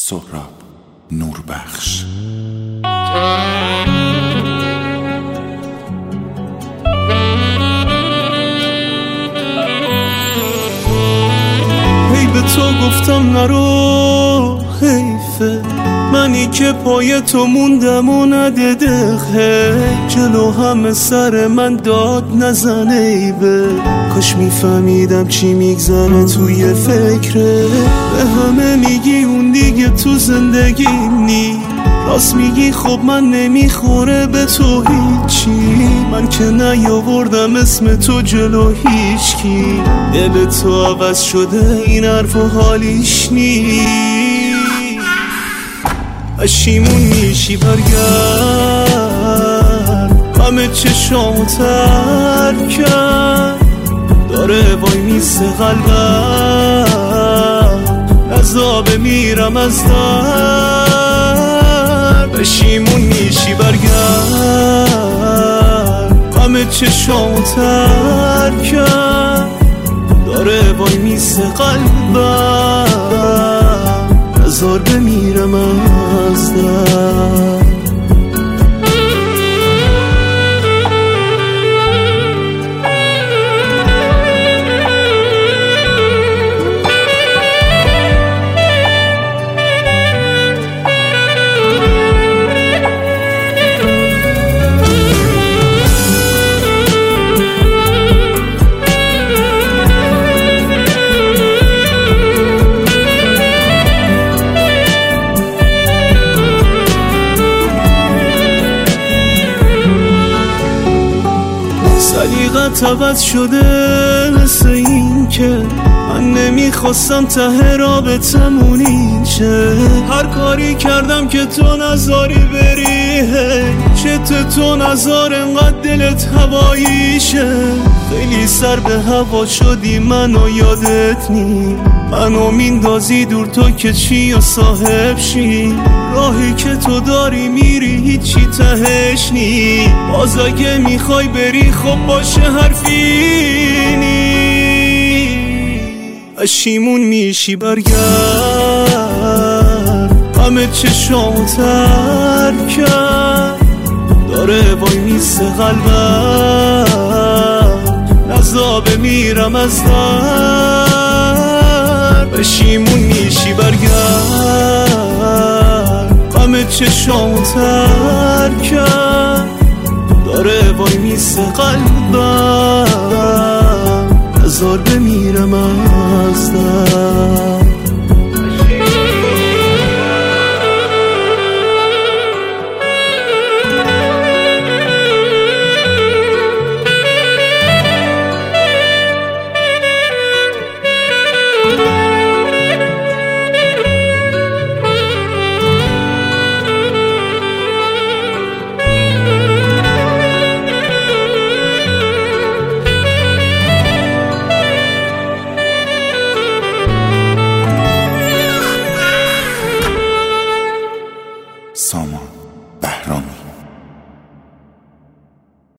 سهراب نوربخش. هی به تو گفتم نرو، حیفه منی که پای تو موندم و ندیده خیلی جلو همه سر من داد نزنه. ایبه کاش میفهمیدم چی میگذره توی فکره. به همه میگی اون دیگه تو زندگیم نی، راست میگی خب من نمیخوره به تو هیچی. من که نیاوردم اسم تو جلو هیچکی، دل تو عوض شده این حرف و حالیش نی. پشیمون میشی برگرد، همه چشامو تر کرد، داره وای میسه قلبم، عذاب میرم از در. پشیمون میشی برگرد، همه چشامو تر کرد، داره وای میسه قلبم، هزار بمیرم از در. سلیقت عوض شده مثل این که من نمیخواستم ته رابطمون اینچه. هر کاری کردم که تو نذاری بری، چت تو نذار انقدر دلت هواییشه. خیلی سر به هوا شدی منو یادت نی، منو میندازی دور تو که چی و صاحب شی. راهی که تو داری میری هیچی تهش نی، باز اگه میخوای بری خب باشه حرفی نی. پشیمون میشی برگرد، همه چشامو تر کرد، داره وای میسه قلبم، عذاب میرم از در. پشیمون میشی برگرد، همه چشامو تر کرد، داره وای میسه قلبم، هزار بمیرم از در.